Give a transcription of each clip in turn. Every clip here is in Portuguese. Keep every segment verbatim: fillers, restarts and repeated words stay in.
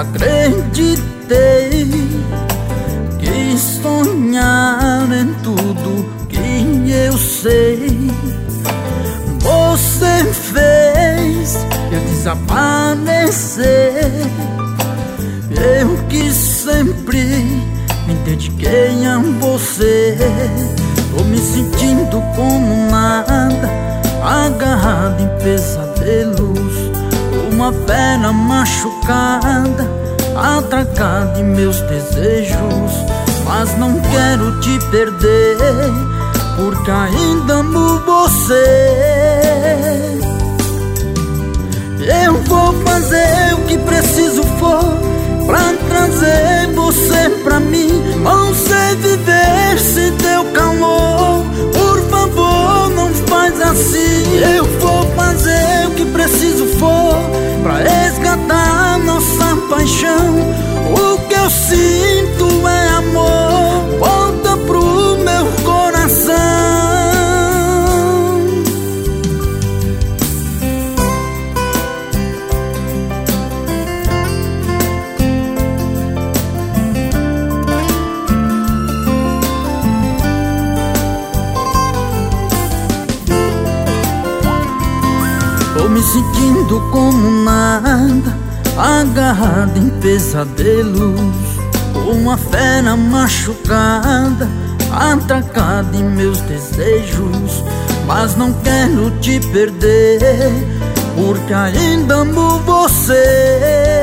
acreditei, quis sonhar em tudo que eu sei. Você fez eu desaparecer. Eu que sempre me dediquei a você. Tô me sentindo como nada, agarrado em pesadelos, uma fera machucada, atracada em meus desejos. Mas não quero te perder, porque ainda amo você. Eu vou fazer o que preciso for pra trazer você pra mim. Não sei viver sem teu calor, por favor não faz assim. Eu vou fazer o que preciso for pra resgatar nossa paixão. O que eu sinto é amor, volta pro meu coração. Tô me sentindo como nada, agarrado em pesadelos, uma fera machucada, atracada em meus desejos. Mas não quero te perder, porque ainda amo você.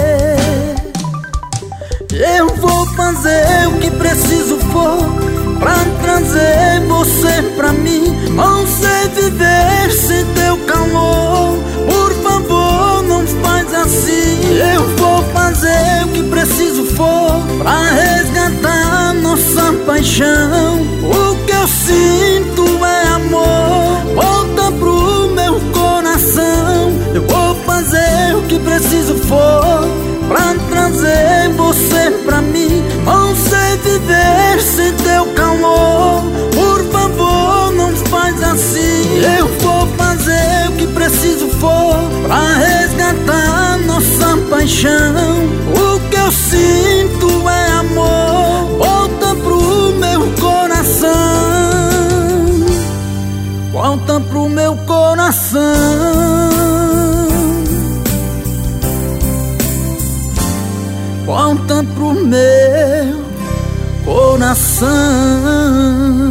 Eu vou fazer o que preciso for pra trazer você pra mim. Não sei viver sem teu calor, por favor não faz assim. Eu vou fazer o que preciso for pra resgatar nossa paixão. O que eu sinto é amor, volta pro meu coração. Eu vou fazer o que preciso for pra trazer você pra mim. Não sei viver sem teu calor, por favor não faz assim. Eu vou fazer o que preciso for pra resgatar nossa paixão. O que eu sinto é amor, volta pro meu coração, volta pro meu coração, volta pro meu coração.